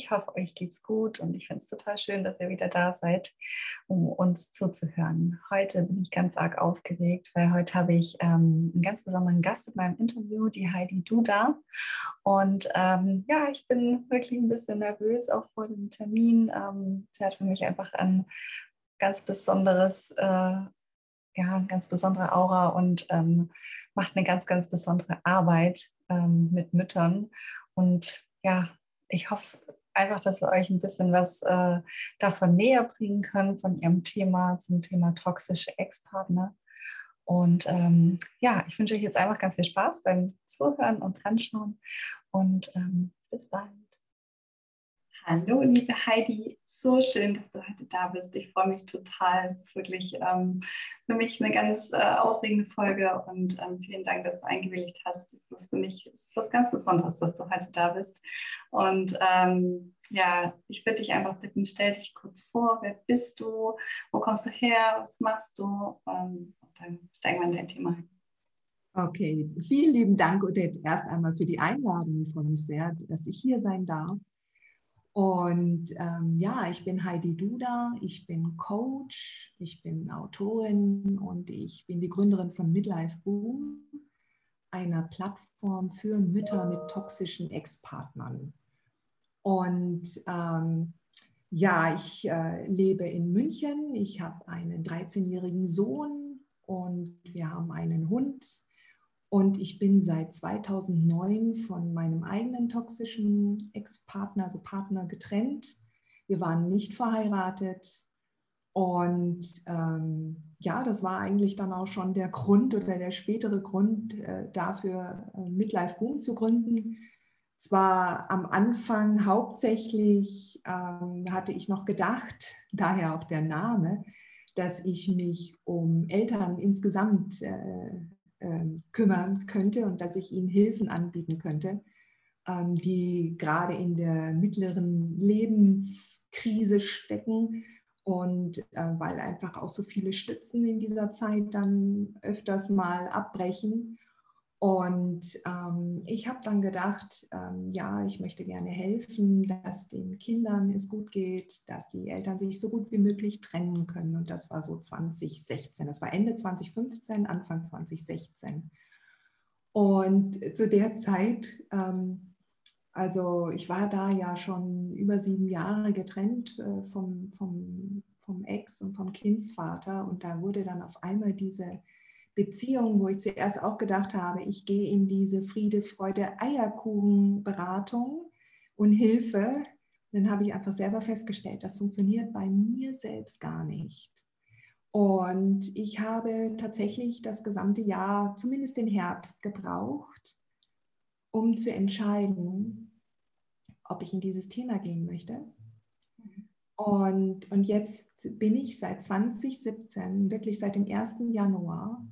Ich hoffe, euch geht's gut und ich finde es total schön, dass ihr wieder da seid, um uns zuzuhören. Heute bin ich ganz arg aufgeregt, weil heute habe ich einen ganz besonderen Gast in meinem Interview, die Heidi Duda. Und ja, ich bin wirklich ein bisschen nervös, auch vor dem Termin. Sie hat für mich einfach ein ganz besonderes, ganz besondere Aura und macht eine ganz, ganz besondere Arbeit mit Müttern. Und ja, ich hoffe einfach, dass wir euch ein bisschen was davon näher bringen können, von ihrem Thema zum Thema toxische Ex-Partner. Und ja, ich wünsche euch jetzt einfach ganz viel Spaß beim Zuhören und Anschauen und bis bald. Hallo, liebe Heidi, so schön, dass du heute da bist. Ich freue mich total. Es ist wirklich für mich eine ganz aufregende Folge und vielen Dank, dass du eingewilligt hast. Das ist für mich was ganz Besonderes, dass du heute da bist. Und ja, ich würde dich einfach bitten, stell dich kurz vor. Wer bist du? Wo kommst du her? Was machst du? Und dann steigen wir in dein Thema ein. Okay, vielen lieben Dank, Odette, erst einmal für die Einladung. Ich freue mich sehr, dass ich hier sein darf. Und ja, ich bin Heidi Duda, ich bin Coach, ich bin Autorin und ich bin die Gründerin von Midlife Boom, einer Plattform für Mütter mit toxischen Ex-Partnern. Und ja, ich lebe in München, ich habe einen 13-jährigen Sohn und wir haben einen Hund. Und ich bin seit 2009 von meinem eigenen toxischen Ex-Partner, also Partner, getrennt. Wir waren nicht verheiratet. Und ja, das war eigentlich dann auch schon der Grund oder der spätere Grund dafür, Midlife Boom zu gründen. Zwar am Anfang hauptsächlich hatte ich noch gedacht, daher auch der Name, dass ich mich um Eltern insgesamt kümmern könnte und dass ich ihnen Hilfen anbieten könnte, die gerade in der mittleren Lebenskrise stecken und weil einfach auch so viele Stützen in dieser Zeit dann öfters mal abbrechen. Und ich habe dann gedacht, ja, ich möchte gerne helfen, dass den Kindern es gut geht, dass die Eltern sich so gut wie möglich trennen können. Und das war so 2016. Das war Ende 2015, Anfang 2016. Und zu der Zeit, also ich war da ja schon über 7 Jahre getrennt vom Ex und vom Kindsvater. Und da wurde dann auf einmal diese Beziehung, wo ich zuerst auch gedacht habe, ich gehe in diese Friede, Freude, Eierkuchen-Beratung und Hilfe. Dann habe ich einfach selber festgestellt, das funktioniert bei mir selbst gar nicht. Und ich habe tatsächlich das gesamte Jahr, zumindest den Herbst, gebraucht, um zu entscheiden, ob ich in dieses Thema gehen möchte. Und jetzt bin ich seit 2017, wirklich seit dem 1. Januar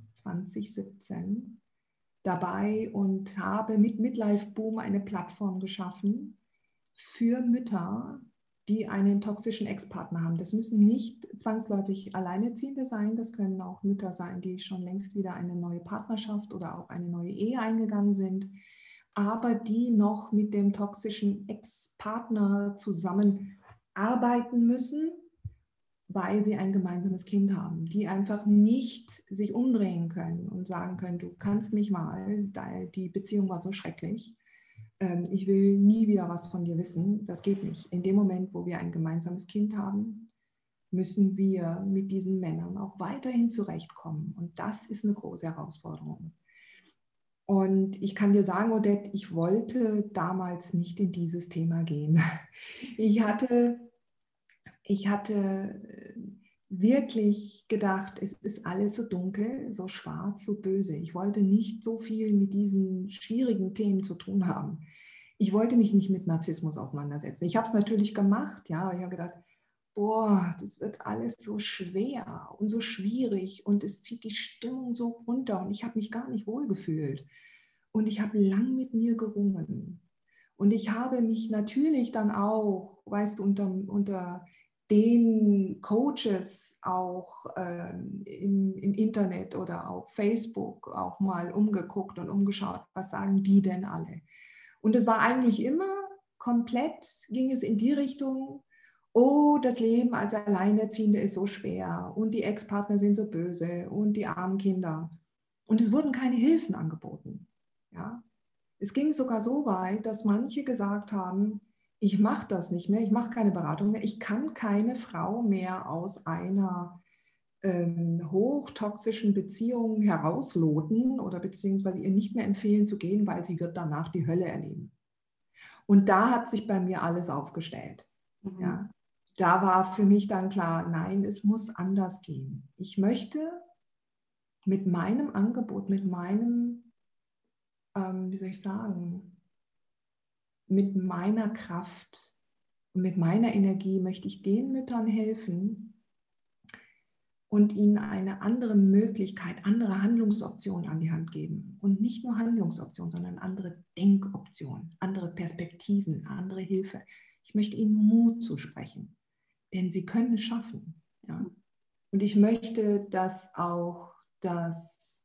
2017 dabei und habe mit Midlife Boom eine Plattform geschaffen für Mütter, die einen toxischen Ex-Partner haben. Das müssen nicht zwangsläufig Alleinerziehende sein, das können auch Mütter sein, die schon längst wieder eine neue Partnerschaft oder auch eine neue Ehe eingegangen sind, aber die noch mit dem toxischen Ex-Partner zusammenarbeiten müssen, weil sie ein gemeinsames Kind haben, die einfach nicht sich umdrehen können und sagen können, du kannst mich mal, die Beziehung war so schrecklich, ich will nie wieder was von dir wissen, das geht nicht. In dem Moment, wo wir ein gemeinsames Kind haben, müssen wir mit diesen Männern auch weiterhin zurechtkommen. Und das ist eine große Herausforderung. Und ich kann dir sagen, Odette, ich wollte damals nicht in dieses Thema gehen. Ich hatte wirklich gedacht, es ist alles so dunkel, so schwarz, so böse. Ich wollte nicht so viel mit diesen schwierigen Themen zu tun haben. Ich wollte mich nicht mit Narzissmus auseinandersetzen. Ich habe es natürlich gemacht, ja. Ich habe gedacht, boah, das wird alles so schwer und so schwierig und es zieht die Stimmung so runter und ich habe mich gar nicht wohlgefühlt. Und ich habe lang mit mir gerungen. Und ich habe mich natürlich dann auch, weißt du, unter den Coaches auch im Internet oder auf Facebook auch mal umgeguckt und umgeschaut, was sagen die denn alle? Und es war eigentlich immer komplett ging es in die Richtung, oh, das Leben als Alleinerziehende ist so schwer und die Ex-Partner sind so böse und die armen Kinder. Und es wurden keine Hilfen angeboten. Ja? Es ging sogar so weit, dass manche gesagt haben, ich mache das nicht mehr, ich mache keine Beratung mehr, ich kann keine Frau mehr aus einer hochtoxischen Beziehung herausloten oder beziehungsweise ihr nicht mehr empfehlen zu gehen, weil sie wird danach die Hölle erleben. Und da hat sich bei mir alles aufgestellt. Mhm. Ja. Da war für mich dann klar, nein, es muss anders gehen. Ich möchte mit meinem Angebot, mit meinem, wie soll ich sagen, mit meiner Kraft und mit meiner Energie möchte ich den Müttern helfen, und ihnen eine andere Möglichkeit, andere Handlungsoptionen an die Hand geben. Und nicht nur Handlungsoptionen, sondern andere Denkoptionen, andere Perspektiven, andere Hilfe. Ich möchte ihnen Mut zusprechen, denn sie können es schaffen. Ja? Und ich möchte, dass auch das,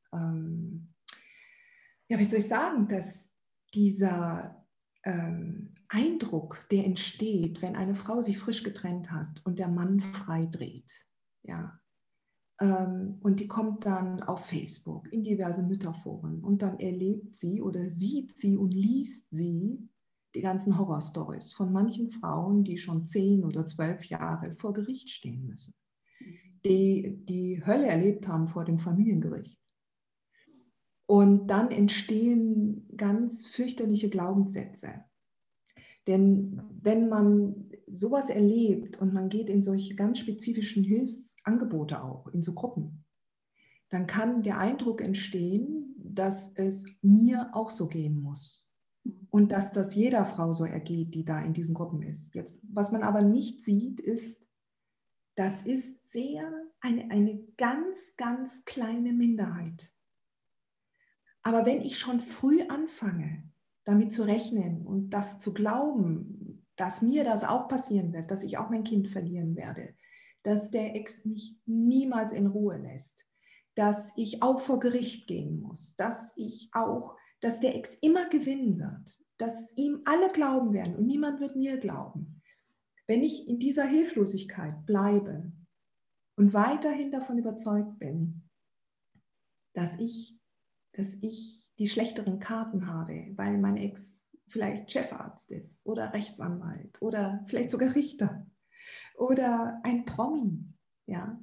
wie soll ich sagen, dass dieser Eindruck, der entsteht, wenn eine Frau sich frisch getrennt hat und der Mann frei dreht, ja, und die kommt dann auf Facebook in diverse Mütterforen und dann erlebt sie oder sieht sie und liest sie die ganzen Horrorstories von manchen Frauen, die schon 10 oder 12 Jahre vor Gericht stehen müssen, die die Hölle erlebt haben vor dem Familiengericht. Und dann entstehen ganz fürchterliche Glaubenssätze. Denn wenn man sowas erlebt und man geht in solche ganz spezifischen Hilfsangebote auch, in so Gruppen, dann kann der Eindruck entstehen, dass es mir auch so gehen muss. Und dass das jeder Frau so ergeht, die da in diesen Gruppen ist. Jetzt, was man aber nicht sieht, ist, das ist eine ganz, ganz kleine Minderheit. Aber wenn ich schon früh anfange, damit zu rechnen und das zu glauben, dass mir das auch passieren wird, dass ich auch mein Kind verlieren werde, dass der Ex mich niemals in Ruhe lässt, dass ich auch vor Gericht gehen muss, dass der Ex immer gewinnen wird, dass ihm alle glauben werden und niemand wird mir glauben. Wenn ich in dieser Hilflosigkeit bleibe und weiterhin davon überzeugt bin, dass ich die schlechteren Karten habe, weil mein Ex vielleicht Chefarzt ist oder Rechtsanwalt oder vielleicht sogar Richter oder ein Promi, ja,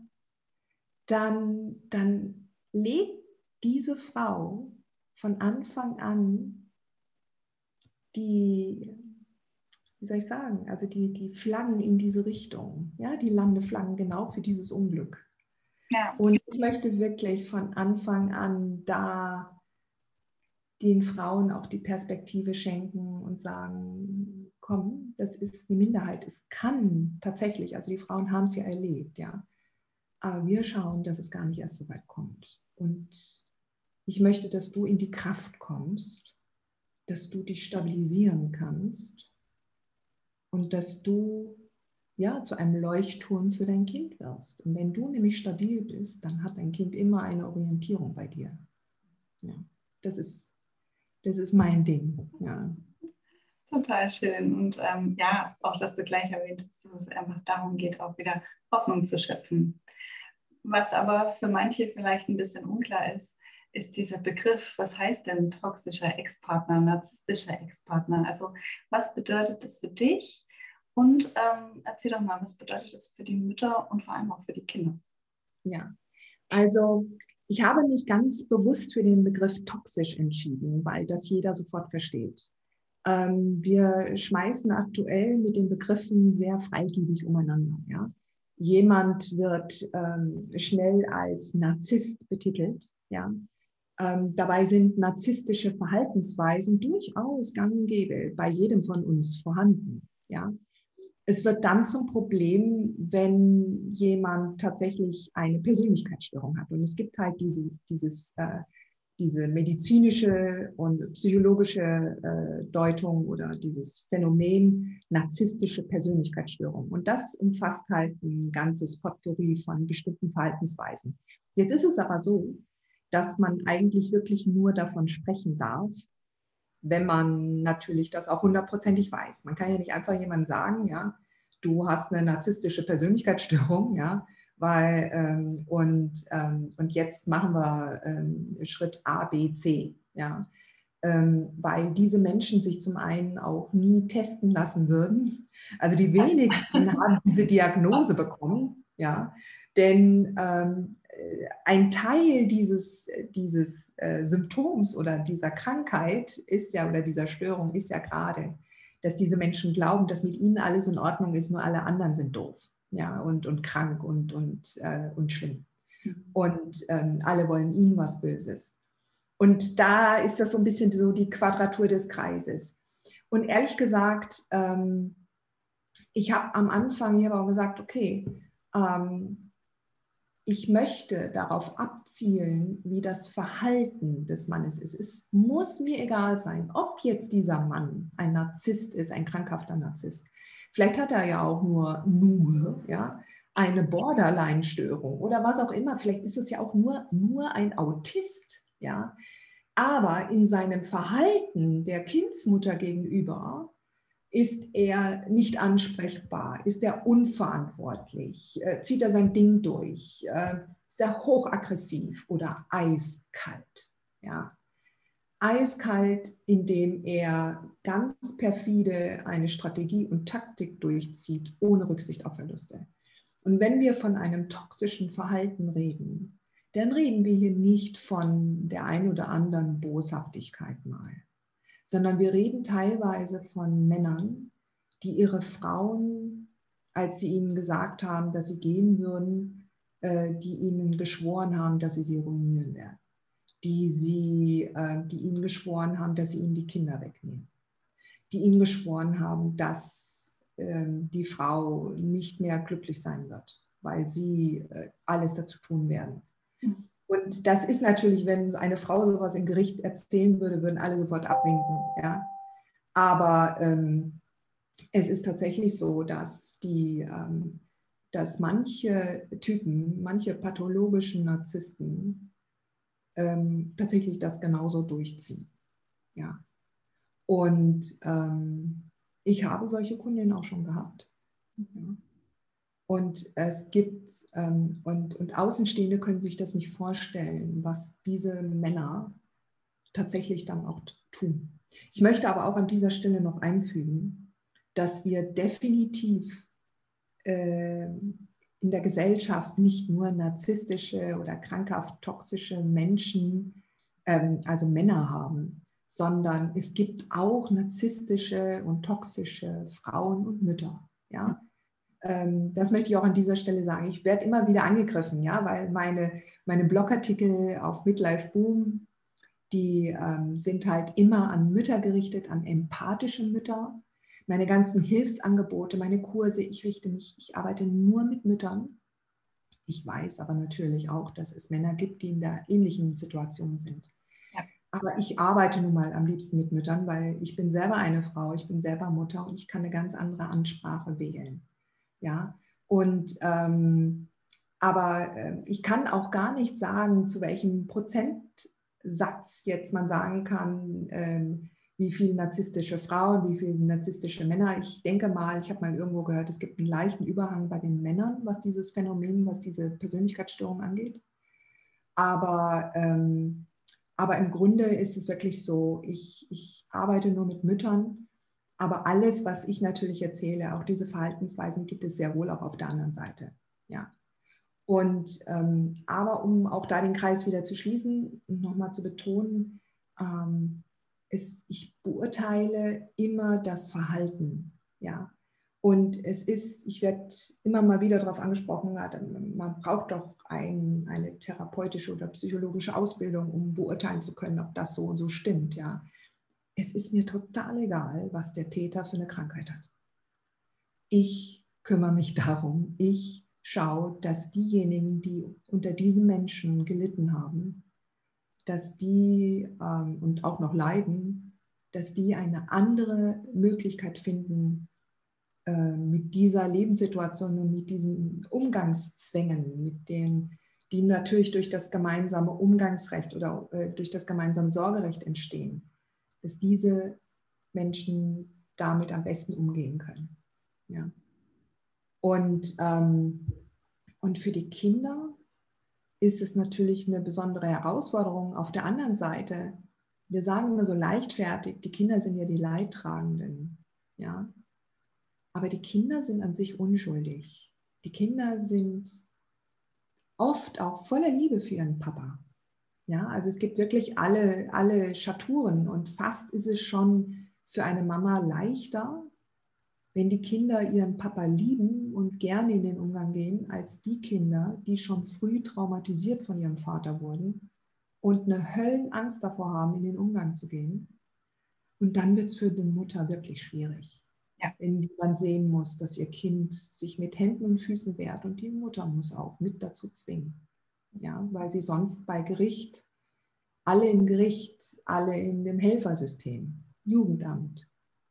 dann legt diese Frau von Anfang an die Flaggen in diese Richtung, ja, die Landeflaggen genau für dieses Unglück. Ja. Und ich möchte wirklich von Anfang an da den Frauen auch die Perspektive schenken und sagen, komm, das ist eine Minderheit. Es kann tatsächlich, also die Frauen haben es ja erlebt, ja. Aber wir schauen, dass es gar nicht erst so weit kommt. Und ich möchte, dass du in die Kraft kommst, dass du dich stabilisieren kannst und dass du zu einem Leuchtturm für dein Kind wirst. Und wenn du nämlich stabil bist, dann hat dein Kind immer eine Orientierung bei dir. Ja, das ist mein Ding. Ja. Total schön. Und auch, dass du gleich erwähnt hast, dass es einfach darum geht, auch wieder Hoffnung zu schöpfen. Was aber für manche vielleicht ein bisschen unklar ist, ist dieser Begriff, was heißt denn toxischer Ex-Partner, narzisstischer Ex-Partner? Also was bedeutet das für dich? Und erzähl doch mal, was bedeutet das für die Mütter und vor allem auch für die Kinder? Ja, also ich habe mich ganz bewusst für den Begriff toxisch entschieden, weil das jeder sofort versteht. Wir schmeißen aktuell mit den Begriffen sehr freigebig umeinander. Ja? Jemand wird schnell als Narzisst betitelt. Ja? Dabei sind narzisstische Verhaltensweisen durchaus gang und gäbe bei jedem von uns vorhanden. Ja? Es wird dann zum Problem, wenn jemand tatsächlich eine Persönlichkeitsstörung hat. Und es gibt halt diese medizinische und psychologische Deutung oder dieses Phänomen narzisstische Persönlichkeitsstörung. Und das umfasst halt ein ganzes Potpourri von bestimmten Verhaltensweisen. Jetzt ist es aber so, dass man eigentlich wirklich nur davon sprechen darf, wenn man natürlich das auch hundertprozentig weiß. Man kann ja nicht einfach jemandem sagen, ja, du hast eine narzisstische Persönlichkeitsstörung, ja, weil und jetzt machen wir Schritt A, B, C, ja, weil diese Menschen sich zum einen auch nie testen lassen würden. Also die wenigsten haben diese Diagnose bekommen, ja, denn ein Teil dieses Symptoms oder dieser Krankheit ist ja, oder dieser Störung ist ja gerade, dass diese Menschen glauben, dass mit ihnen alles in Ordnung ist, nur alle anderen sind doof, ja, und krank und schlimm. Und alle wollen ihnen was Böses. Und da ist das so ein bisschen so die Quadratur des Kreises. Und ehrlich gesagt, ich habe am Anfang hier auch gesagt, okay, ich möchte darauf abzielen, wie das Verhalten des Mannes ist. Es muss mir egal sein, ob jetzt dieser Mann ein Narzisst ist, ein krankhafter Narzisst. Vielleicht hat er ja auch nur ja, eine Borderline-Störung oder was auch immer. Vielleicht ist es ja auch nur ein Autist. Ja? Aber in seinem Verhalten der Kindsmutter gegenüber ist er nicht ansprechbar? Ist er unverantwortlich? Zieht er sein Ding durch? Ist er hochaggressiv oder eiskalt? Ja. Eiskalt, indem er ganz perfide eine Strategie und Taktik durchzieht, ohne Rücksicht auf Verluste. Und wenn wir von einem toxischen Verhalten reden, dann reden wir hier nicht von der ein oder anderen Boshaftigkeit mal, sondern wir reden teilweise von Männern, die ihre Frauen, als sie ihnen gesagt haben, dass sie gehen würden, die ihnen geschworen haben, dass sie ruinieren werden, die ihnen geschworen haben, dass sie ihnen die Kinder wegnehmen, die ihnen geschworen haben, dass die Frau nicht mehr glücklich sein wird, weil sie alles dazu tun werden. Und das ist natürlich, wenn eine Frau sowas im Gericht erzählen würde, würden alle sofort abwinken. Ja? Aber es ist tatsächlich so, dass manche Typen, manche pathologischen Narzissten tatsächlich das genauso durchziehen. Ja. Und ich habe solche Kundinnen auch schon gehabt. Ja. Und es gibt, und Außenstehende können sich das nicht vorstellen, was diese Männer tatsächlich dann auch tun. Ich möchte aber auch an dieser Stelle noch einfügen, dass wir definitiv in der Gesellschaft nicht nur narzisstische oder krankhaft toxische Menschen, also Männer haben, sondern es gibt auch narzisstische und toxische Frauen und Mütter. Ja? Das möchte ich auch an dieser Stelle sagen. Ich werde immer wieder angegriffen, ja, weil meine Blogartikel auf Midlife Boom, die sind halt immer an Mütter gerichtet, an empathische Mütter. Meine ganzen Hilfsangebote, meine Kurse, ich arbeite nur mit Müttern. Ich weiß aber natürlich auch, dass es Männer gibt, die in der ähnlichen Situation sind. Ja. Aber ich arbeite nun mal am liebsten mit Müttern, weil ich bin selber eine Frau, ich bin selber Mutter und ich kann eine ganz andere Ansprache wählen. Ja, und aber ich kann auch gar nicht sagen, zu welchem Prozentsatz jetzt man sagen kann, wie viele narzisstische Frauen, wie viele narzisstische Männer. Ich denke mal, ich habe mal irgendwo gehört, es gibt einen leichten Überhang bei den Männern, was dieses Phänomen, was diese Persönlichkeitsstörung angeht. Aber im Grunde ist es wirklich so, ich arbeite nur mit Müttern. Aber alles, was ich natürlich erzähle, auch diese Verhaltensweisen, gibt es sehr wohl auch auf der anderen Seite. Ja. Und aber um auch da den Kreis wieder zu schließen und nochmal zu betonen, ich beurteile immer das Verhalten. Ja. Und ich werde immer mal wieder darauf angesprochen, man braucht doch eine therapeutische oder psychologische Ausbildung, um beurteilen zu können, ob das so und so stimmt. Ja. Es ist mir total egal, was der Täter für eine Krankheit hat. Ich kümmere mich darum, ich schaue, dass diejenigen, die unter diesen Menschen gelitten haben, dass die und auch noch leiden, dass die eine andere Möglichkeit finden, mit dieser Lebenssituation und mit diesen Umgangszwängen, mit denen die natürlich durch das gemeinsame Umgangsrecht oder durch das gemeinsame Sorgerecht entstehen, dass diese Menschen damit am besten umgehen können. Ja. Und für die Kinder ist es natürlich eine besondere Herausforderung. Auf der anderen Seite, wir sagen immer so leichtfertig, die Kinder sind ja die Leidtragenden. Ja? Aber die Kinder sind an sich unschuldig. Die Kinder sind oft auch voller Liebe für ihren Papa. Ja? Also es gibt wirklich alle Schatturen und fast ist es schon für eine Mama leichter, wenn die Kinder ihren Papa lieben und gerne in den Umgang gehen, als die Kinder, die schon früh traumatisiert von ihrem Vater wurden und eine Höllenangst davor haben, in den Umgang zu gehen. Und dann wird es für die Mutter wirklich schwierig, Ja. wenn sie dann sehen muss, dass ihr Kind sich mit Händen und Füßen wehrt und die Mutter muss auch mit dazu zwingen. Ja, weil sie sonst bei Gericht, alle im Gericht, alle in dem Helfersystem, Jugendamt,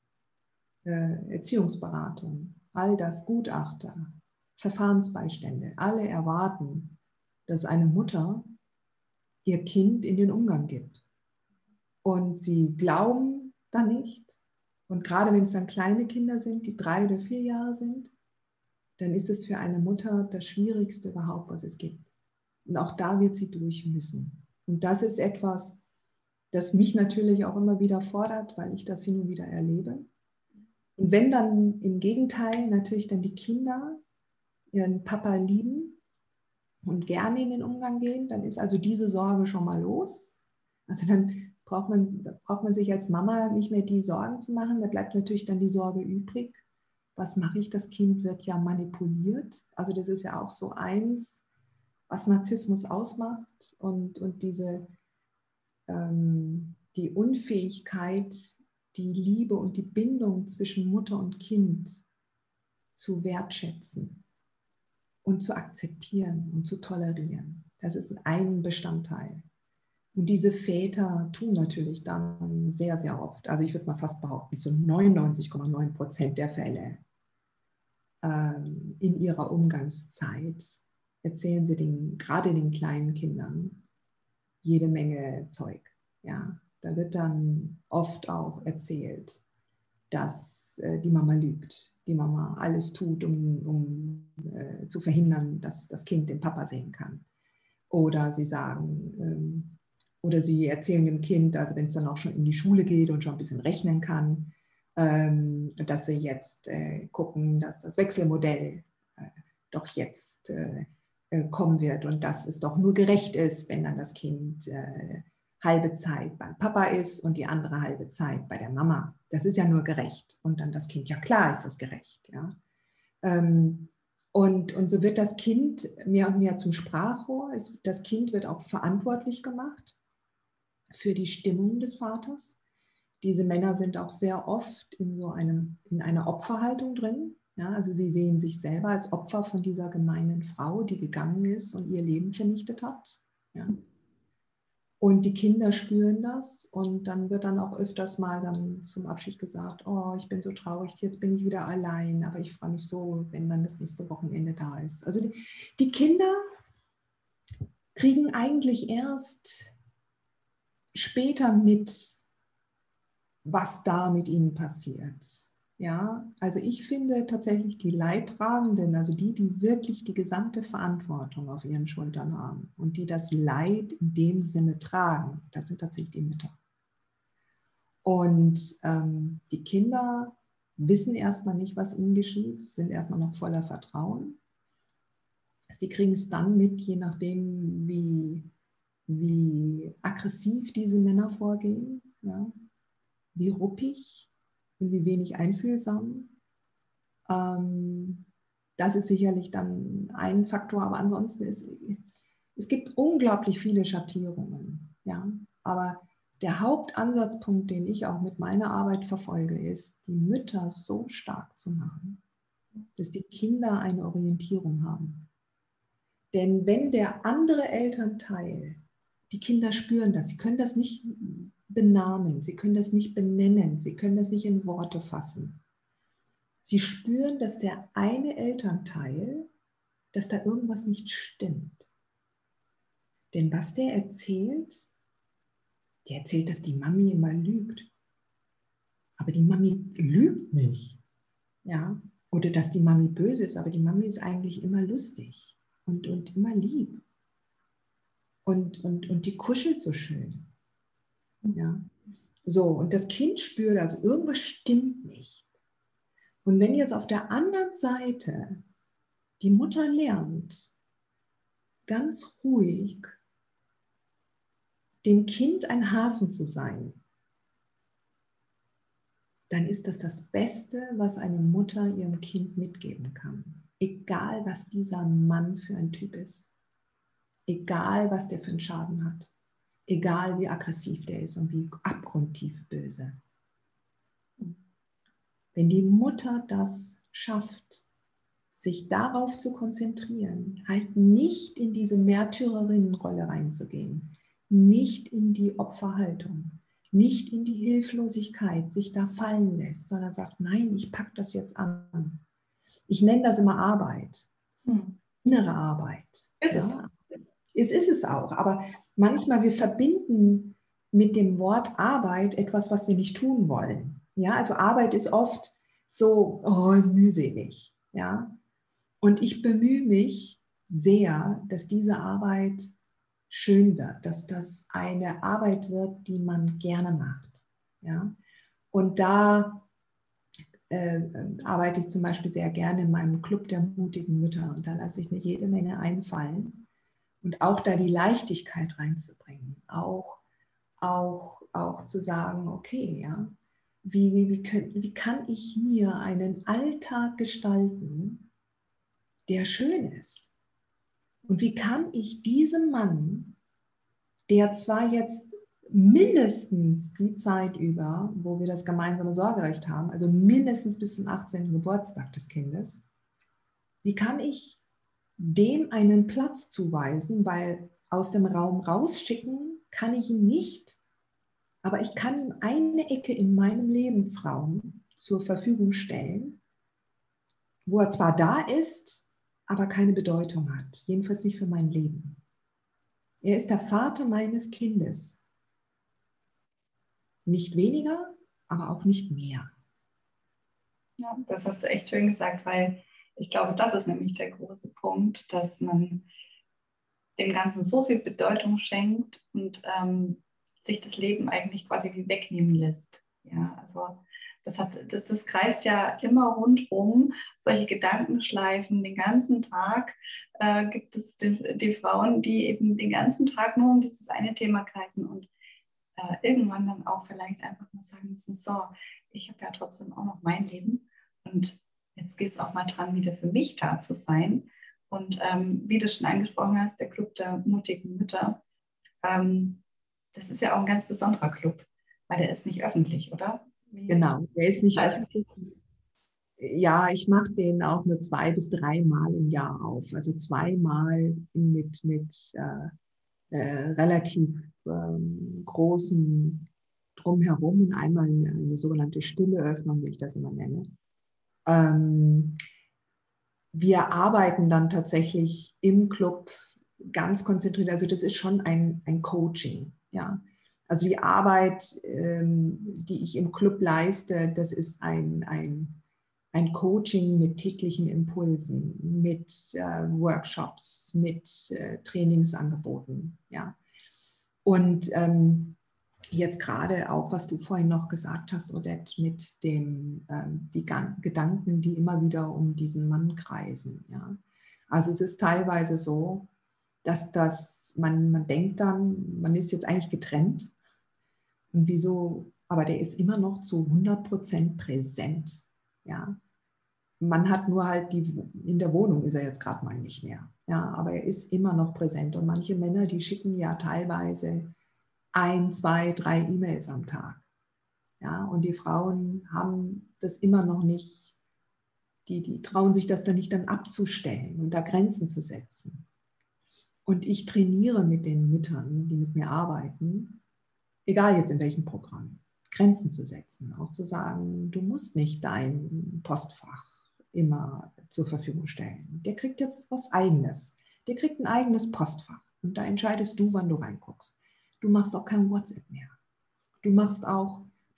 Erziehungsberatung, all das, Gutachter, Verfahrensbeistände, alle erwarten, dass eine Mutter ihr Kind in den Umgang gibt. Und sie glauben da nicht. Und gerade wenn es dann kleine Kinder sind, die 3 oder 4 Jahre sind, dann ist es für eine Mutter das Schwierigste überhaupt, was es gibt. Und auch da wird sie durch müssen. Und das ist etwas, das mich natürlich auch immer wieder fordert, weil ich das hin und wieder erlebe. Und wenn dann im Gegenteil natürlich dann die Kinder ihren Papa lieben und gerne in den Umgang gehen, dann ist also diese Sorge schon mal los. Also dann braucht man sich als Mama nicht mehr die Sorgen zu machen. Da bleibt natürlich dann die Sorge übrig. Was mache ich? Das Kind wird ja manipuliert. Also das ist ja auch so eins, was Narzissmus ausmacht und diese, die Unfähigkeit, die Liebe und die Bindung zwischen Mutter und Kind zu wertschätzen und zu akzeptieren und zu tolerieren. Das ist ein Bestandteil. Und diese Väter tun natürlich dann sehr, sehr oft, also ich würde mal fast behaupten, zu 99,9% der Fälle in ihrer Umgangszeit erzählen sie gerade den kleinen Kindern jede Menge Zeug. Ja, da wird dann oft auch erzählt, dass die Mama lügt, die Mama alles tut, um zu verhindern, dass das Kind den Papa sehen kann. Oder sie sagen, oder sie erzählen dem Kind, also wenn es dann auch schon in die Schule geht und schon ein bisschen rechnen kann, dass sie jetzt gucken, dass das Wechselmodell doch jetzt kommen wird und dass es doch nur gerecht ist, wenn dann das Kind halbe Zeit beim Papa ist und die andere halbe Zeit bei der Mama. Das ist ja nur gerecht. Und dann das Kind, ja klar ist das gerecht. Ja. Und so wird das Kind mehr und mehr zum Sprachrohr. Das Kind wird auch verantwortlich gemacht für die Stimmung des Vaters. Diese Männer sind auch sehr oft in einer Opferhaltung drin. Ja, also sie sehen sich selber als Opfer von dieser gemeinen Frau, die gegangen ist und ihr Leben vernichtet hat. Ja. Und die Kinder spüren das und dann wird dann auch öfters mal dann zum Abschied gesagt, oh, ich bin so traurig, jetzt bin ich wieder allein, aber ich freue mich so, wenn dann das nächste Wochenende da ist. Also die Kinder kriegen eigentlich erst später mit, was da mit ihnen passiert. Ja, also ich finde tatsächlich die Leidtragenden, also die wirklich die gesamte Verantwortung auf ihren Schultern haben und die das Leid in dem Sinne tragen, das sind tatsächlich die Mütter. Und die Kinder wissen erstmal nicht, was ihnen geschieht, sie sind erstmal noch voller Vertrauen. Sie kriegen es dann mit, je nachdem, wie aggressiv diese Männer vorgehen, ja, wie ruppig und wie wenig einfühlsam. Das ist sicherlich dann ein Faktor, aber ansonsten es gibt unglaublich viele Schattierungen. Ja? Aber der Hauptansatzpunkt, den ich auch mit meiner Arbeit verfolge, ist, die Mütter so stark zu machen, dass die Kinder eine Orientierung haben. Denn wenn der andere Elternteil, die Kinder spüren das, sie können das nicht benamen, sie können das nicht benennen, sie können das nicht in Worte fassen. Sie spüren, dass der eine Elternteil, dass da irgendwas nicht stimmt. Denn was der erzählt, dass die Mami immer lügt. aber die Mami lügt nicht. Ja? Oder dass die Mami böse ist, aber die Mami ist eigentlich immer lustig und immer lieb. Und die kuschelt so schön. Ja? So, und das Kind spürt, also irgendwas stimmt nicht. Und wenn jetzt auf der anderen Seite die Mutter lernt, ganz ruhig dem Kind ein Hafen zu sein, dann ist das das Beste, was eine Mutter ihrem Kind mitgeben kann. Egal, was dieser Mann für ein Typ ist. Egal, was der für einen Schaden hat. Egal, wie aggressiv der ist und wie abgrundtief böse. Wenn die Mutter das schafft, sich darauf zu konzentrieren, halt nicht in diese Märtyrerinnenrolle reinzugehen, nicht in die Opferhaltung, nicht in die Hilflosigkeit sich da fallen lässt, sondern sagt, nein, ich packe das jetzt an. Ich nenne das immer Arbeit, innere Arbeit. Ist es? Ja? Es ist es auch, aber manchmal wir verbinden mit dem Wort Arbeit etwas, was wir nicht tun wollen. Ja, also Arbeit ist oft so, oh, ist mühselig. Ja, und ich bemühe mich sehr, dass diese Arbeit schön wird, dass das eine Arbeit wird, die man gerne macht. Ja, und da arbeite ich zum Beispiel sehr gerne in meinem Club der mutigen Mütter und da lasse ich mir jede Menge einfallen. Und auch da die Leichtigkeit reinzubringen, auch zu sagen, okay, ja, wie kann ich mir einen Alltag gestalten, der schön ist? Und wie kann ich diesem Mann, der zwar jetzt mindestens die Zeit über, wo wir das gemeinsame Sorgerecht haben, also mindestens bis zum 18. Geburtstag des Kindes, wie kann ich dem einen Platz zuweisen, weil aus dem Raum rausschicken kann ich ihn nicht, aber ich kann ihm eine Ecke in meinem Lebensraum zur Verfügung stellen, wo er zwar da ist, aber keine Bedeutung hat, jedenfalls nicht für mein Leben. Er ist der Vater meines Kindes. Nicht weniger, aber auch nicht mehr. Ja, das hast du echt schön gesagt, weil ich glaube, das ist nämlich der große Punkt, dass man dem Ganzen so viel Bedeutung schenkt und sich das Leben eigentlich quasi wie wegnehmen lässt. Ja, also das kreist ja immer rundum, solche Gedankenschleifen den ganzen Tag. Gibt es die Frauen, die eben den ganzen Tag nur um dieses eine Thema kreisen und irgendwann dann auch vielleicht einfach mal sagen müssen, so, ich habe ja trotzdem auch noch mein Leben und jetzt geht es auch mal dran, wieder für mich da zu sein. Und wie du schon angesprochen hast, der Club der mutigen Mütter, das ist ja auch ein ganz besonderer Club, weil der ist nicht öffentlich, oder? Genau, der ist nicht öffentlich. Ja, ich mache den auch nur 2 bis 3 Mal im Jahr auf. Also 2 Mal mit relativ großem Drumherum und einmal eine sogenannte stille Öffnung, wie ich das immer nenne. Wir arbeiten dann tatsächlich im Club ganz konzentriert. Also das ist schon ein Coaching. Ja. Also die Arbeit, die ich im Club leiste, das ist ein Coaching mit täglichen Impulsen, mit Workshops, mit Trainingsangeboten. Ja. Und jetzt gerade auch, was du vorhin noch gesagt hast, Odette, mit die Gedanken, die immer wieder um diesen Mann kreisen. Ja. Also es ist teilweise so, dass man denkt dann, man ist jetzt eigentlich getrennt. Und wieso, aber der ist immer noch zu 100% präsent. Ja. Man hat nur halt in der Wohnung ist er jetzt gerade mal nicht mehr. Ja, aber er ist immer noch präsent. Und manche Männer, die schicken ja teilweise 1, 2, 3 E-Mails am Tag. Ja, und die Frauen haben das immer noch nicht, die trauen sich das dann nicht dann abzustellen und da Grenzen zu setzen. Und ich trainiere mit den Müttern, die mit mir arbeiten, egal jetzt in welchem Programm, Grenzen zu setzen. Auch zu sagen, du musst nicht dein Postfach immer zur Verfügung stellen. Der kriegt jetzt was Eigenes. Der kriegt ein eigenes Postfach. Und da entscheidest du, wann du reinguckst. Du machst auch kein WhatsApp mehr. Du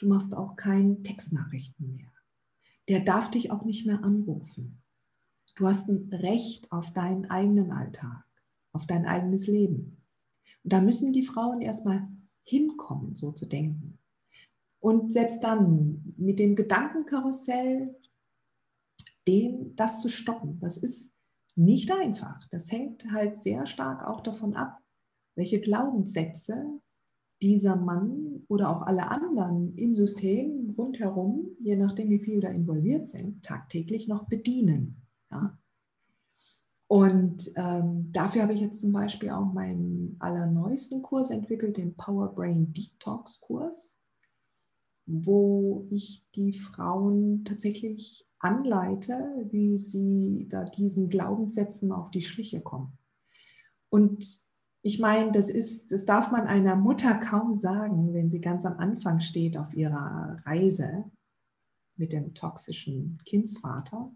du machst auch keine Textnachrichten mehr. Der darf dich auch nicht mehr anrufen. Du hast ein Recht auf deinen eigenen Alltag, auf dein eigenes Leben. Und da müssen die Frauen erstmal hinkommen, so zu denken. Und selbst dann mit dem Gedankenkarussell, das zu stoppen, das ist nicht einfach. Das hängt halt sehr stark auch davon ab, welche Glaubenssätze dieser Mann oder auch alle anderen im System rundherum, je nachdem wie viel da involviert sind, tagtäglich noch bedienen. Ja. Und dafür habe ich jetzt zum Beispiel auch meinen allerneuesten Kurs entwickelt, den Power Brain Detox Kurs, wo ich die Frauen tatsächlich anleite, wie sie da diesen Glaubenssätzen auf die Schliche kommen. Und ich meine, das darf man einer Mutter kaum sagen, wenn sie ganz am Anfang steht auf ihrer Reise mit dem toxischen Kindsvater.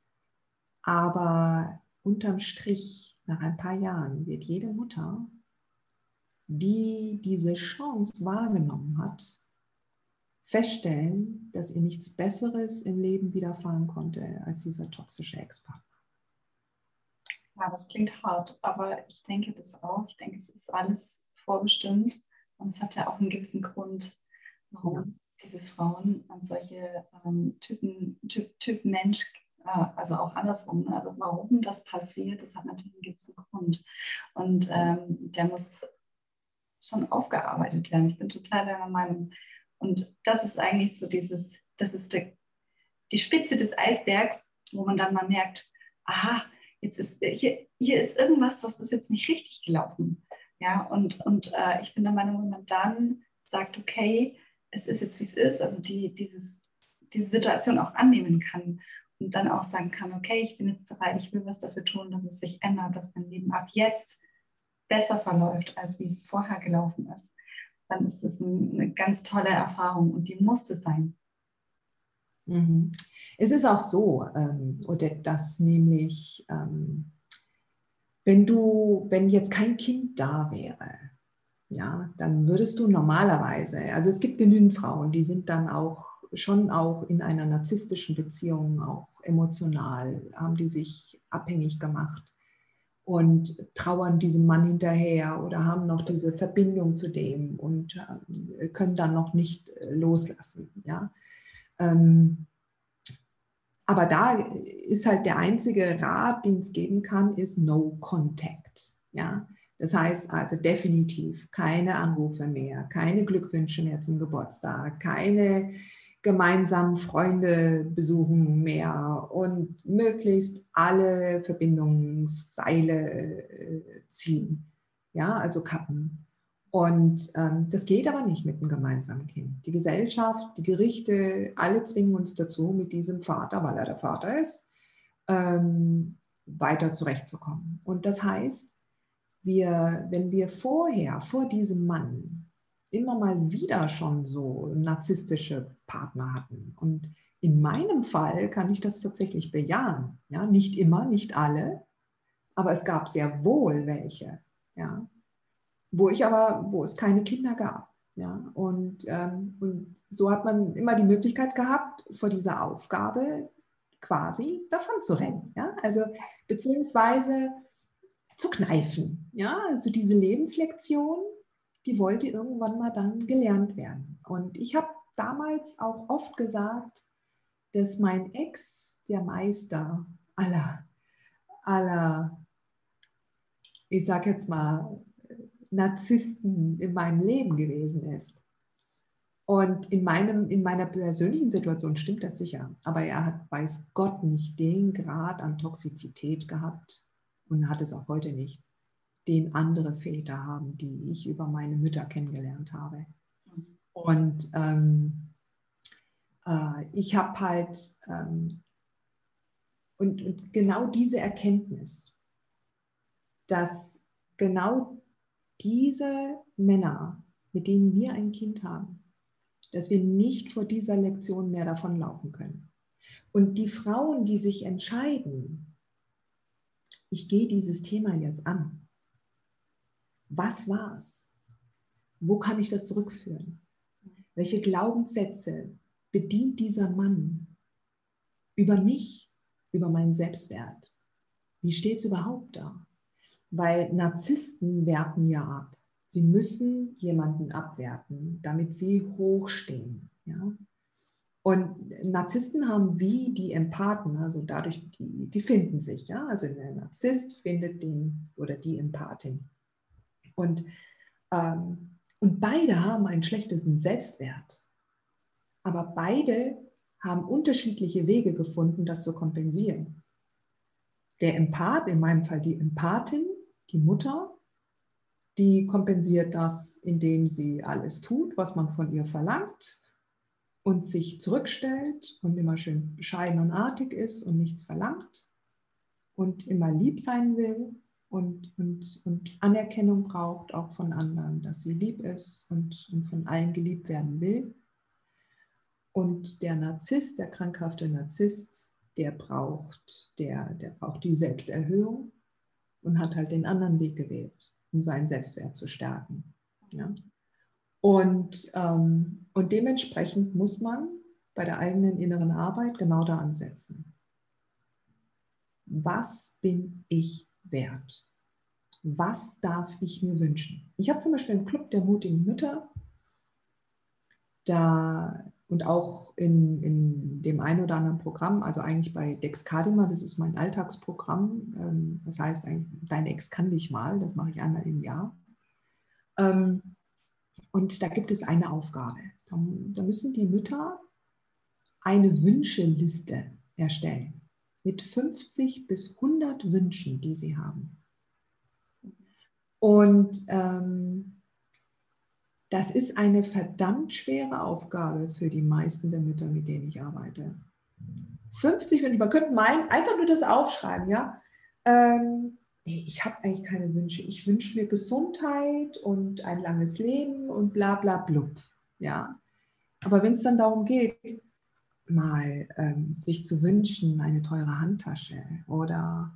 Aber unterm Strich, nach ein paar Jahren, wird jede Mutter, die diese Chance wahrgenommen hat, feststellen, dass ihr nichts Besseres im Leben widerfahren konnte als dieser toxische Ex-Partner. Ja, das klingt hart, aber ich denke das auch. Ich denke, es ist alles vorbestimmt und es hat ja auch einen gewissen Grund, warum diese Frauen an solche Typ Mensch, also auch andersrum, ne? Also warum das passiert, das hat natürlich einen gewissen Grund. Und der muss schon aufgearbeitet werden. Ich bin total deiner Meinung. Und das ist eigentlich so das ist die Spitze des Eisbergs, wo man dann mal merkt, aha, jetzt ist hier ist irgendwas, was ist jetzt nicht richtig gelaufen. Ja, und ich bin der Meinung, wenn man dann sagt, okay, es ist jetzt, wie es ist, also diese Situation auch annehmen kann und dann auch sagen kann, okay, ich bin jetzt bereit, ich will was dafür tun, dass es sich ändert, dass mein Leben ab jetzt besser verläuft, als wie es vorher gelaufen ist, dann ist es eine ganz tolle Erfahrung und die muss es sein. Mhm. Es ist auch so, Odette, dass nämlich, wenn jetzt kein Kind da wäre, ja, dann würdest du normalerweise, also es gibt genügend Frauen, die sind dann schon auch in einer narzisstischen Beziehung, auch emotional, haben die sich abhängig gemacht und trauern diesem Mann hinterher oder haben noch diese Verbindung zu dem und können dann noch nicht loslassen. Ja. Aber da ist halt der einzige Rat, den es geben kann, ist No Contact. Ja. Das heißt also definitiv keine Anrufe mehr, keine Glückwünsche mehr zum Geburtstag, keine gemeinsamen Freunde besuchen mehr und möglichst alle Verbindungsseile ziehen, ja, also kappen. Und das geht aber nicht mit einem gemeinsamen Kind. Die Gesellschaft, die Gerichte, alle zwingen uns dazu, mit diesem Vater, weil er der Vater ist, weiter zurechtzukommen. Und das heißt, wenn wir vor diesem Mann, immer mal wieder schon so narzisstische Partner hatten. Und in meinem Fall kann ich das tatsächlich bejahen. Ja, nicht immer, nicht alle, aber es gab sehr wohl welche, ja, wo es keine Kinder gab. Ja, und so hat man immer die Möglichkeit gehabt, vor dieser Aufgabe quasi davon zu rennen. Ja? Also beziehungsweise zu kneifen. Ja? Also diese Lebenslektion, die wollte irgendwann mal dann gelernt werden. Und ich habe damals auch oft gesagt, dass mein Ex der Meister aller, ich sage jetzt mal, Narzissten in meinem Leben gewesen ist. Und in meiner persönlichen Situation stimmt das sicher. Aber er hat, weiß Gott, nicht den Grad an Toxizität gehabt und hat es auch heute nicht, den andere Väter haben, die ich über meine Mütter kennengelernt habe. Und ich habe halt, und genau diese Erkenntnis, dass genau diese Männer, mit denen wir ein Kind haben, dass wir nicht vor dieser Lektion mehr davonlaufen können. Und die Frauen, die sich entscheiden, ich gehe dieses Thema jetzt an. Was war's? Wo kann ich das zurückführen? Welche Glaubenssätze bedient dieser Mann über mich, über meinen Selbstwert? Wie steht es überhaupt da? Weil Narzissten werten ja ab. Sie müssen jemanden abwerten, damit sie hochstehen. Ja? Und Narzissten haben wie die Empathen, also dadurch, die finden sich. Ja? Also der Narzisst findet den oder die Empathin. Und beide haben einen schlechtesten Selbstwert. Aber beide haben unterschiedliche Wege gefunden, das zu kompensieren. Der Empath, in meinem Fall die Empathin, die Mutter, die kompensiert das, indem sie alles tut, was man von ihr verlangt und sich zurückstellt und immer schön bescheiden und artig ist und nichts verlangt und immer lieb sein will und Anerkennung braucht, auch von anderen, dass sie lieb ist und von allen geliebt werden will. Und der Narzisst, der krankhafte Narzisst, der braucht die Selbsterhöhung und hat halt den anderen Weg gewählt, um seinen Selbstwert zu stärken. Ja? Und dementsprechend muss man bei der eigenen inneren Arbeit genau da ansetzen. Was bin ich wert? Was darf ich mir wünschen? Ich habe zum Beispiel im Club der mutigen Mütter und auch in dem einen oder anderen Programm, also eigentlich bei Dexcadima, das ist mein Alltagsprogramm, das heißt eigentlich, deine Ex kann dich mal, das mache ich einmal im Jahr. Und da gibt es eine Aufgabe. Da müssen die Mütter eine Wünscheliste erstellen mit 50 bis 100 Wünschen, die sie haben. Und das ist eine verdammt schwere Aufgabe für die meisten der Mütter, mit denen ich arbeite. 50 Wünsche, man könnte meinen, einfach nur das aufschreiben, ja. Nee, ich habe eigentlich keine Wünsche. Ich wünsche mir Gesundheit und ein langes Leben und bla bla blub. Ja. Aber wenn es dann darum geht, mal sich zu wünschen, eine teure Handtasche oder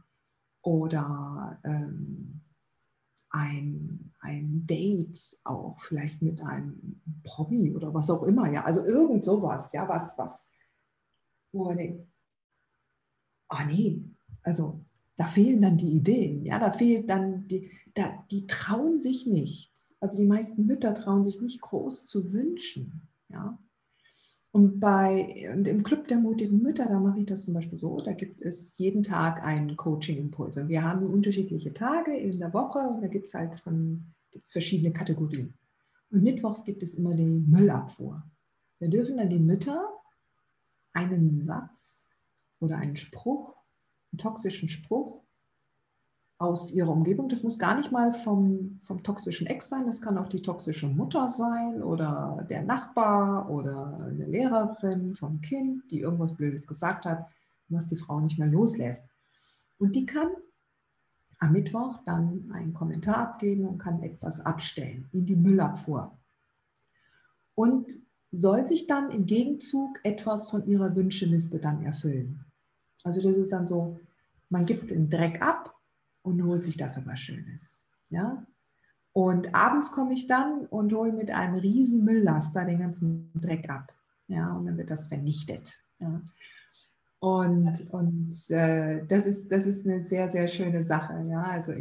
ein Date auch vielleicht mit einem Promi oder was auch immer, ja, also irgend sowas, ja, wo man denkt, ah nee, also da fehlen dann die Ideen, ja, da fehlt dann die trauen sich nicht, also die meisten Mütter trauen sich nicht groß zu wünschen, ja. Und im Club der mutigen Mütter, da mache ich das zum Beispiel so, da gibt es jeden Tag einen Coaching-Impuls. Und wir haben unterschiedliche Tage in der Woche und da gibt es verschiedene Kategorien. Und mittwochs gibt es immer den Müllabfuhr. Da dürfen dann die Mütter einen Satz oder einen Spruch, einen toxischen Spruch aus ihrer Umgebung. Das muss gar nicht mal vom toxischen Ex sein, das kann auch die toxische Mutter sein oder der Nachbar oder eine Lehrerin vom Kind, die irgendwas Blödes gesagt hat, was die Frau nicht mehr loslässt. Und die kann am Mittwoch dann einen Kommentar abgeben und kann etwas abstellen in die Müllabfuhr. Und soll sich dann im Gegenzug etwas von ihrer Wünscheliste dann erfüllen. Also das ist dann so, man gibt den Dreck ab und holt sich dafür was Schönes. Ja? Und abends komme ich dann und hole mit einem riesen Mülllaster den ganzen Dreck ab. Ja? Und dann wird das vernichtet. Ja? Und das ist eine sehr, sehr schöne Sache. Ja? Also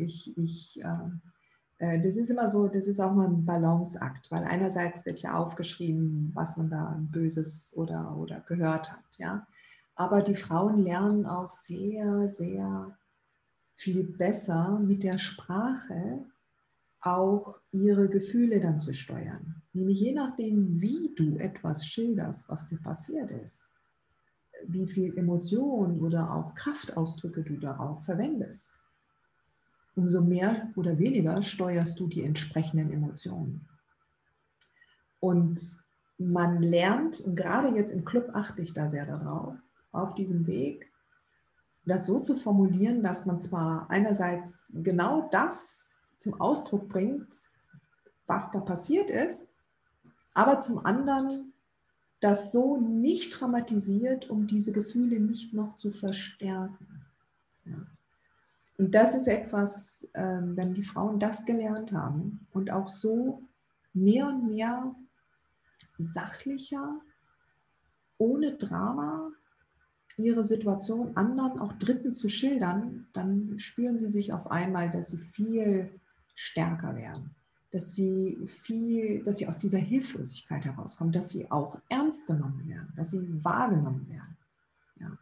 das ist immer so, das ist auch mal ein Balanceakt, weil einerseits wird ja aufgeschrieben, was man da Böses oder gehört hat. Ja? Aber die Frauen lernen auch sehr, sehr viel besser mit der Sprache auch ihre Gefühle dann zu steuern. Nämlich je nachdem, wie du etwas schilderst, was dir passiert ist, wie viel Emotion oder auch Kraftausdrücke du darauf verwendest, umso mehr oder weniger steuerst du die entsprechenden Emotionen. Und man lernt, und gerade jetzt im Club achte ich da sehr darauf, auf diesem Weg, das so zu formulieren, dass man zwar einerseits genau das zum Ausdruck bringt, was da passiert ist, aber zum anderen das so nicht dramatisiert, um diese Gefühle nicht noch zu verstärken. Ja. Und das ist etwas, wenn die Frauen das gelernt haben und auch so mehr und mehr sachlicher, ohne Drama ihre Situation anderen, auch Dritten zu schildern, dann spüren sie sich auf einmal, dass sie viel stärker werden, dass sie aus dieser Hilflosigkeit herauskommen, dass sie auch ernst genommen werden, dass sie wahrgenommen werden. Ja.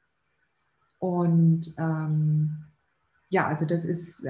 Und ja, also das ist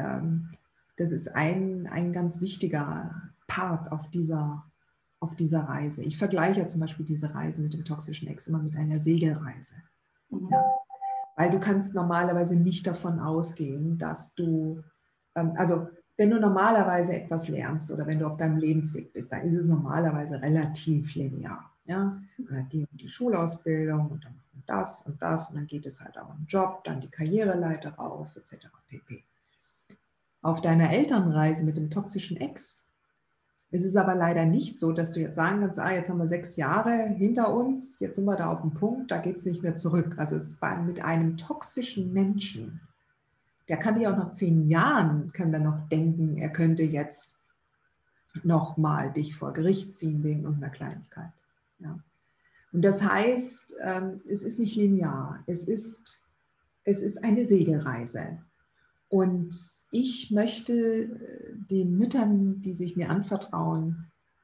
ein ganz wichtiger Part auf dieser Reise. Ich vergleiche zum Beispiel diese Reise mit dem toxischen Ex immer mit einer Segelreise. Ja. Weil du kannst normalerweise nicht davon ausgehen, dass du, also wenn du normalerweise etwas lernst oder wenn du auf deinem Lebensweg bist, dann ist es normalerweise relativ linear. Ja? Man hat die Schulausbildung und dann macht man das und dann geht es halt auch im Job, dann die Karriereleiter rauf, etc. pp. Auf deiner Elternreise mit dem toxischen Ex ist es aber leider nicht so, dass du jetzt sagen kannst, jetzt haben wir 6 Jahre hinter uns, jetzt sind wir da auf dem Punkt, da geht es nicht mehr zurück. Also mit einem toxischen Menschen, der kann dir auch nach 10 Jahren, kann dann noch denken, er könnte jetzt nochmal dich vor Gericht ziehen wegen irgendeiner Kleinigkeit. Ja. Und das heißt, es ist nicht linear, es ist eine Segelreise. Und ich möchte den Müttern, die sich mir anvertrauen,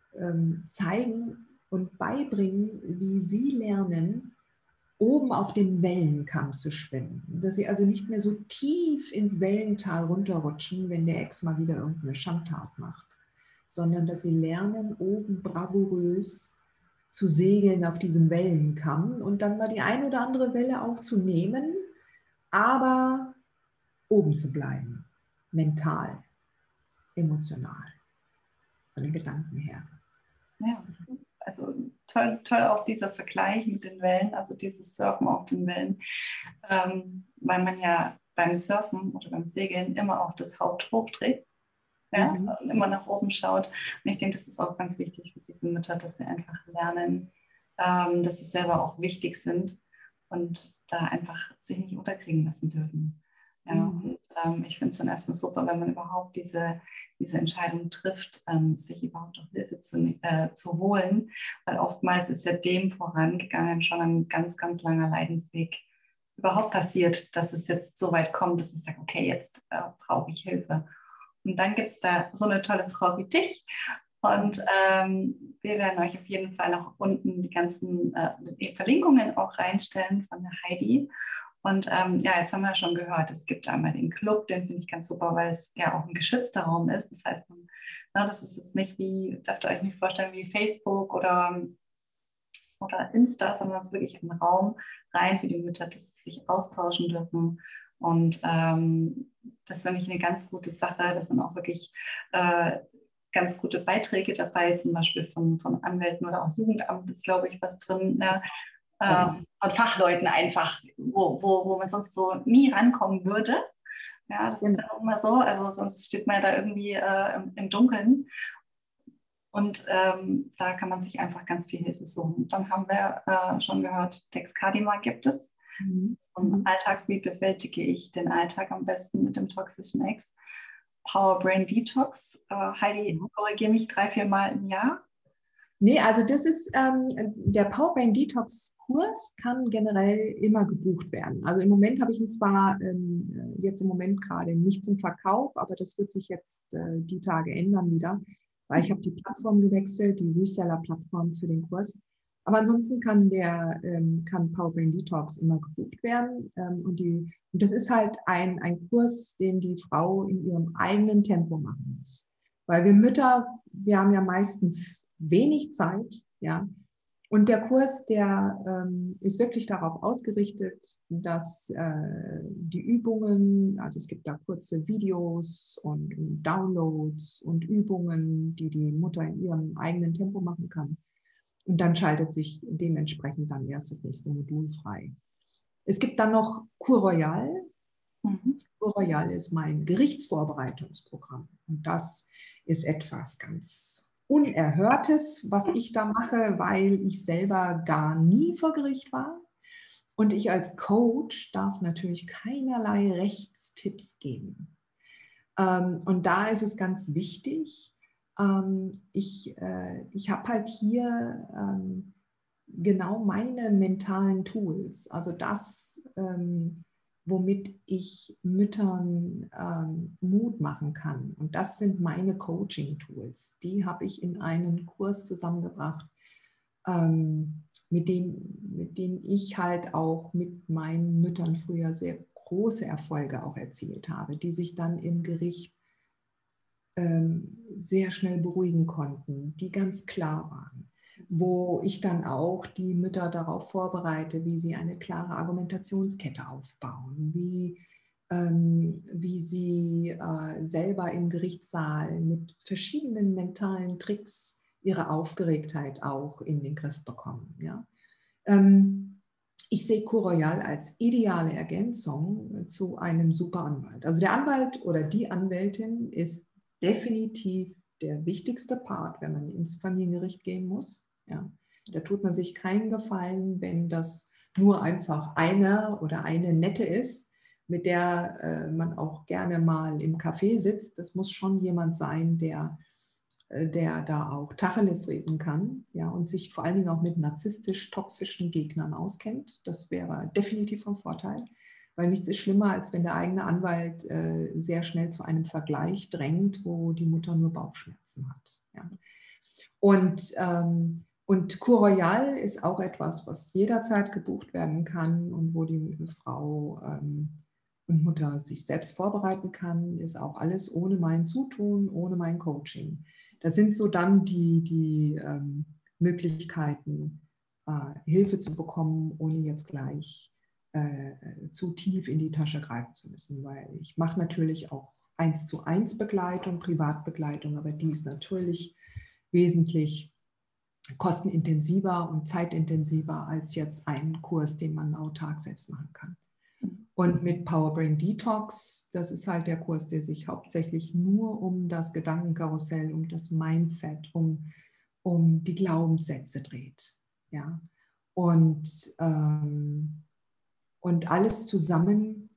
zeigen und beibringen, wie sie lernen, oben auf dem Wellenkamm zu schwimmen. Dass sie also nicht mehr so tief ins Wellental runterrutschen, wenn der Ex mal wieder irgendeine Schandtat macht, sondern dass sie lernen, oben bravourös zu segeln auf diesem Wellenkamm und dann mal die ein oder andere Welle auch zu nehmen, aber oben zu bleiben, mental, emotional, von den Gedanken her. Ja, also toll, toll auch dieser Vergleich mit den Wellen, also dieses Surfen auf den Wellen, weil man ja beim Surfen oder beim Segeln immer auch das Haupt hochdreht, ja, und immer nach oben schaut. Und ich denke, das ist auch ganz wichtig für diese Mütter, dass sie einfach lernen, dass sie selber auch wichtig sind und da einfach sich nicht unterkriegen lassen dürfen. Ja, und ich finde es dann erstmal super, wenn man überhaupt diese Entscheidung trifft, sich überhaupt auch Hilfe zu holen, weil oftmals ist ja dem vorangegangen schon ein ganz, ganz langer Leidensweg überhaupt passiert, dass es jetzt so weit kommt, dass ich sage, okay, jetzt brauche ich Hilfe. Und dann gibt es da so eine tolle Frau wie dich. Und wir werden euch auf jeden Fall noch unten die ganzen Verlinkungen auch reinstellen von der Heidi. Und ja, jetzt haben wir ja schon gehört, es gibt einmal den Club, den finde ich ganz super, weil es ja auch ein geschützter Raum ist. Das heißt, das ist jetzt nicht wie, dürft ihr euch nicht vorstellen, wie Facebook oder Insta, sondern es ist wirklich ein Raum rein für die Mütter, dass sie sich austauschen dürfen. Und das finde ich eine ganz gute Sache. Das sind auch wirklich ganz gute Beiträge dabei, zum Beispiel von Anwälten oder auch Jugendamt ist, glaube ich, was drin. Ne? Von Fachleuten einfach, wo man sonst so nie rankommen würde. Ja, das ist ja auch immer so. Also sonst steht man ja da irgendwie im Dunkeln. Und da kann man sich einfach ganz viel Hilfe suchen. Dann haben wir schon gehört, Dexcadima gibt es. Und alltags, wie bewältige ich den Alltag am besten mit dem toxischen Ex? Power Brain Detox. Heidi, korrigiere mich 3-4 Mal im Jahr. Nee, also das ist, der Power Brain Detox Kurs kann generell immer gebucht werden. Also im Moment habe ich ihn zwar jetzt im Moment gerade nicht zum Verkauf, aber das wird sich jetzt die Tage ändern wieder, weil ich habe die Plattform gewechselt, die Reseller-Plattform für den Kurs. Aber ansonsten kann Power Brain Detox immer gebucht werden. Und das ist halt ein Kurs, den die Frau in ihrem eigenen Tempo machen muss. Weil wir Mütter, wir haben ja meistens wenig Zeit, ja. Und der Kurs, der ist wirklich darauf ausgerichtet, dass die Übungen, also es gibt da kurze Videos und Downloads und Übungen, die die Mutter in ihrem eigenen Tempo machen kann. Und dann schaltet sich dementsprechend dann erst das nächste Modul frei. Es gibt dann noch Kur Royal. Kur Royal ist mein Gerichtsvorbereitungsprogramm. Und das ist etwas ganz Unerhörtes, was ich da mache, weil ich selber gar nie vor Gericht war. Und ich als Coach darf natürlich keinerlei Rechtstipps geben. Und da ist es ganz wichtig, Ich habe halt hier genau meine mentalen Tools, also das, womit ich Müttern Mut machen kann. Und das sind meine Coaching-Tools. Die habe ich in einen Kurs zusammengebracht, mit denen ich halt auch mit meinen Müttern früher sehr große Erfolge auch erzielt habe, die sich dann im Gericht sehr schnell beruhigen konnten, die ganz klar waren, wo ich dann auch die Mütter darauf vorbereite, wie sie eine klare Argumentationskette aufbauen, wie sie selber im Gerichtssaal mit verschiedenen mentalen Tricks ihre Aufgeregtheit auch in den Griff bekommen. Ja? Ich sehe Co-Royal als ideale Ergänzung zu einem super Anwalt. Also der Anwalt oder die Anwältin ist definitiv der wichtigste Part, wenn man ins Familiengericht gehen muss. Ja. Da tut man sich keinen Gefallen, wenn das nur einfach einer oder eine Nette ist, mit der man auch gerne mal im Café sitzt. Das muss schon jemand sein, der da auch Tacheles reden kann, ja, und sich vor allen Dingen auch mit narzisstisch-toxischen Gegnern auskennt. Das wäre definitiv von Vorteil, weil nichts ist schlimmer, als wenn der eigene Anwalt sehr schnell zu einem Vergleich drängt, wo die Mutter nur Bauchschmerzen hat. Ja. Und Cour Royal ist auch etwas, was jederzeit gebucht werden kann und wo die Frau und Mutter sich selbst vorbereiten kann, ist auch alles ohne mein Zutun, ohne mein Coaching. Das sind so dann die Möglichkeiten, Hilfe zu bekommen, ohne jetzt gleich zu tief in die Tasche greifen zu müssen, weil ich mache natürlich auch 1:1 Begleitung, Privatbegleitung, aber die ist natürlich wesentlich kostenintensiver und zeitintensiver als jetzt ein Kurs, den man autark selbst machen kann. Und mit Power Brain Detox, das ist halt der Kurs, der sich hauptsächlich nur um das Gedankenkarussell, um das Mindset, um die Glaubenssätze dreht. Ja? Und alles zusammen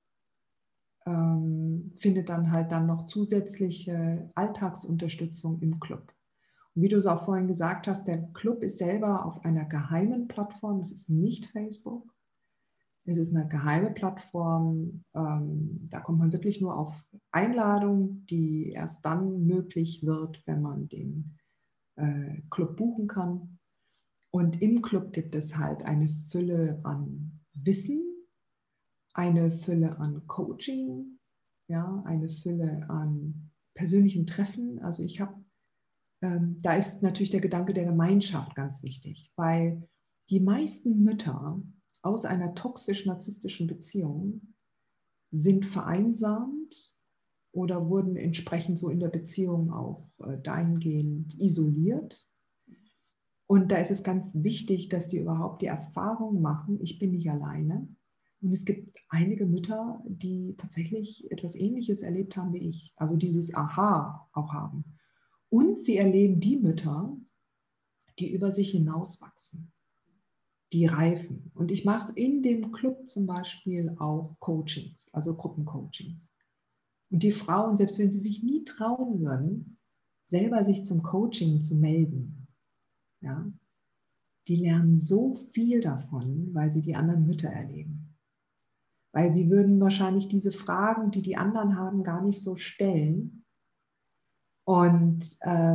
findet dann halt dann noch zusätzliche Alltagsunterstützung im Club. Und wie du es auch vorhin gesagt hast, der Club ist selber auf einer geheimen Plattform, es ist nicht Facebook. Es ist eine geheime Plattform, da kommt man wirklich nur auf Einladung, die erst dann möglich wird, wenn man den Club buchen kann. Und im Club gibt es halt eine Fülle an Wissen, eine Fülle an Coaching, ja, eine Fülle an persönlichen Treffen. Also da ist natürlich der Gedanke der Gemeinschaft ganz wichtig, weil die meisten Mütter aus einer toxisch-narzisstischen Beziehung sind vereinsamt oder wurden entsprechend so in der Beziehung auch dahingehend isoliert. Und da ist es ganz wichtig, dass die überhaupt die Erfahrung machen, ich bin nicht alleine. Und es gibt einige Mütter, die tatsächlich etwas Ähnliches erlebt haben wie ich, also dieses Aha auch haben. Und sie erleben die Mütter, die über sich hinauswachsen, die reifen. Und ich mache in dem Club zum Beispiel auch Coachings, also Gruppencoachings. Und die Frauen, selbst wenn sie sich nie trauen würden, selber sich zum Coaching zu melden, ja, die lernen so viel davon, weil sie die anderen Mütter erleben. Weil sie würden wahrscheinlich diese Fragen, die die anderen haben, gar nicht so stellen. Und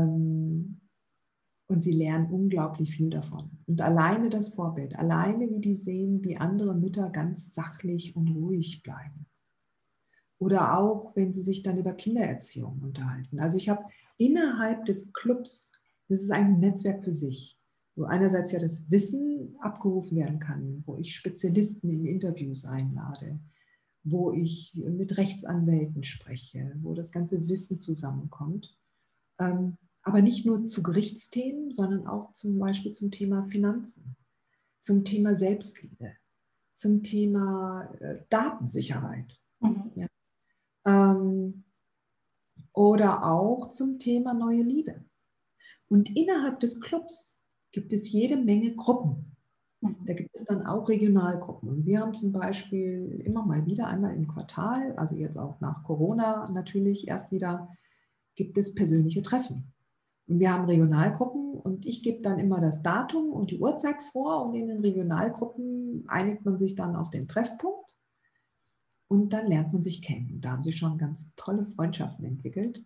sie lernen unglaublich viel davon. Und alleine das Vorbild, alleine wie die sehen, wie andere Mütter ganz sachlich und ruhig bleiben. Oder auch, wenn sie sich dann über Kindererziehung unterhalten. Also ich habe innerhalb des Clubs, das ist ein Netzwerk für sich, wo einerseits ja das Wissen abgerufen werden kann, wo ich Spezialisten in Interviews einlade, wo ich mit Rechtsanwälten spreche, wo das ganze Wissen zusammenkommt. Aber nicht nur zu Gerichtsthemen, sondern auch zum Beispiel zum Thema Finanzen, zum Thema Selbstliebe, zum Thema Datensicherheit. Ja. Oder auch zum Thema neue Liebe. Und innerhalb des Clubs gibt es jede Menge Gruppen. Da gibt es dann auch Regionalgruppen. Und wir haben zum Beispiel immer mal wieder, einmal im Quartal, also jetzt auch nach Corona natürlich erst wieder, gibt es persönliche Treffen. Und wir haben Regionalgruppen und ich gebe dann immer das Datum und die Uhrzeit vor und in den Regionalgruppen einigt man sich dann auf den Treffpunkt und dann lernt man sich kennen. Und da haben sich schon ganz tolle Freundschaften entwickelt.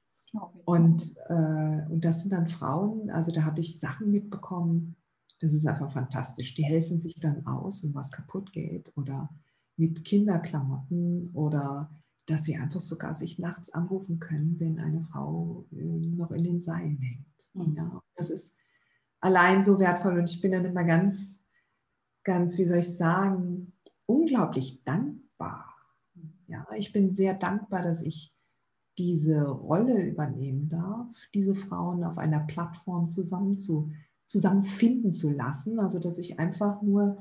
Und das sind dann Frauen, also da habe ich Sachen mitbekommen, das ist einfach fantastisch. Die helfen sich dann aus, wenn was kaputt geht oder mit Kinderklamotten oder dass sie einfach sogar sich nachts anrufen können, wenn eine Frau noch in den Seilen hängt. Mhm. Ja, das ist allein so wertvoll und ich bin dann immer ganz, ganz, wie soll ich sagen, unglaublich dankbar. Ja, ich bin sehr dankbar, dass ich diese Rolle übernehmen darf, diese Frauen auf einer Plattform zusammenfinden zu lassen. Also dass ich einfach nur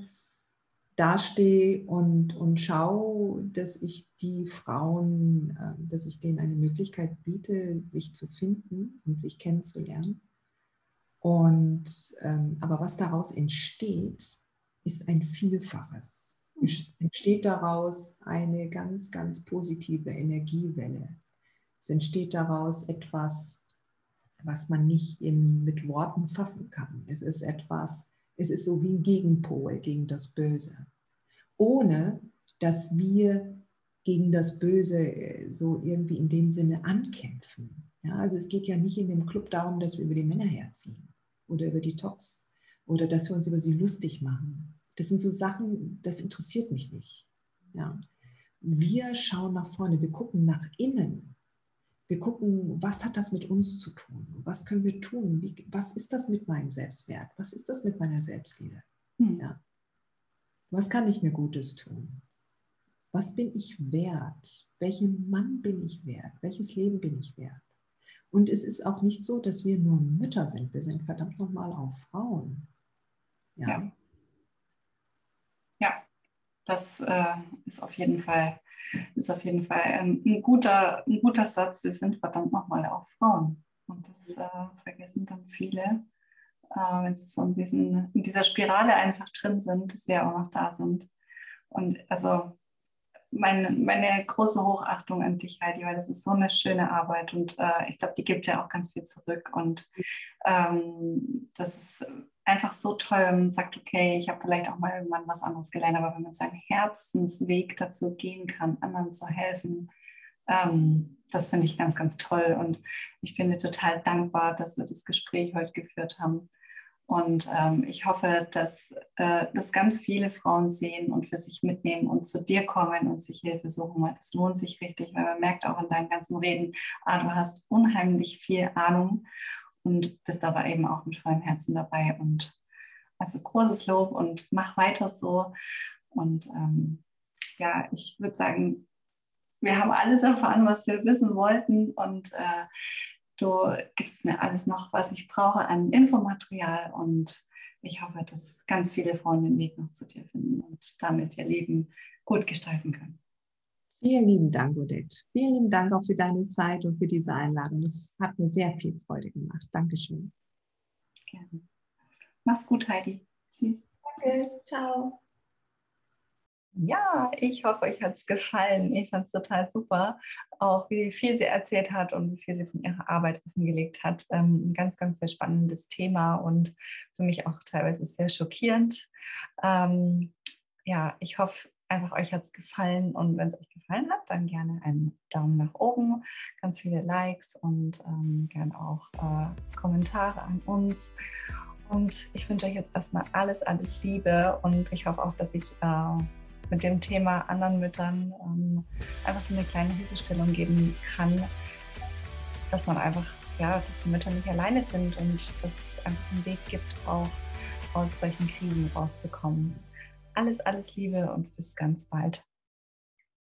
dastehe und schaue, dass ich die Frauen, dass ich denen eine Möglichkeit biete, sich zu finden und sich kennenzulernen. Und aber was daraus entsteht, ist ein Vielfaches. Es entsteht daraus eine ganz, ganz positive Energiewelle. Es entsteht daraus etwas, was man nicht mit Worten fassen kann. Es ist so wie ein Gegenpol gegen das Böse. Ohne, dass wir gegen das Böse so irgendwie in dem Sinne ankämpfen. Ja, also es geht ja nicht in dem Club darum, dass wir über die Männer herziehen oder über die Tops oder dass wir uns über sie lustig machen. Das sind so Sachen, das interessiert mich nicht. Ja. Wir schauen nach vorne, wir gucken nach innen. Wir gucken, was hat das mit uns zu tun? Was können wir tun? Was ist das mit meinem Selbstwert? Was ist das mit meiner Selbstliebe? Ja. Was kann ich mir Gutes tun? Was bin ich wert? Welchen Mann bin ich wert? Welches Leben bin ich wert? Und es ist auch nicht so, dass wir nur Mütter sind. Wir sind verdammt nochmal auch Frauen. Ja. Ja, das ist auf jeden Fall ein guter Satz. Wir sind verdammt nochmal auch Frauen. Und das vergessen dann viele, wenn sie so in dieser Spirale einfach drin sind, dass sie ja auch noch da sind. Und also meine große Hochachtung an dich, Heidi, weil das ist so eine schöne Arbeit und ich glaube, die gibt ja auch ganz viel zurück und das ist einfach so toll, wenn man sagt, okay, ich habe vielleicht auch mal irgendwann was anderes gelernt, aber wenn man seinen Herzensweg dazu gehen kann, anderen zu helfen, das finde ich ganz, ganz toll und ich finde total dankbar, dass wir das Gespräch heute geführt haben. Und ich hoffe, dass das ganz viele Frauen sehen und für sich mitnehmen und zu dir kommen und sich Hilfe suchen, weil das lohnt sich richtig, weil man merkt auch in deinen ganzen Reden, du hast unheimlich viel Ahnung und bist aber eben auch mit vollem Herzen dabei. Und also großes Lob und mach weiter so. Und ja, ich würde sagen, wir haben alles erfahren, was wir wissen wollten und du gibst mir alles noch, was ich brauche an Infomaterial und ich hoffe, dass ganz viele Frauen den Weg noch zu dir finden und damit ihr Leben gut gestalten können. Vielen lieben Dank, Odette. Vielen lieben Dank auch für deine Zeit und für diese Einladung. Das hat mir sehr viel Freude gemacht. Dankeschön. Gerne. Mach's gut, Heidi. Tschüss. Danke. Ciao. Ja, ich hoffe, euch hat es gefallen. Ich fand es total super, auch wie viel sie erzählt hat und wie viel sie von ihrer Arbeit offengelegt hat. Ein ganz, ganz sehr spannendes Thema und für mich auch teilweise sehr schockierend. Ja, ich hoffe einfach, euch hat es gefallen und wenn es euch gefallen hat, dann gerne einen Daumen nach oben, ganz viele Likes und gerne auch Kommentare an uns. Und ich wünsche euch jetzt erstmal alles, alles Liebe und ich hoffe auch, dass ich mit dem Thema anderen Müttern einfach so eine kleine Hilfestellung geben kann, dass man einfach, ja, dass die Mütter nicht alleine sind und dass es einfach einen Weg gibt, auch aus solchen Krisen rauszukommen. Alles, alles Liebe und bis ganz bald.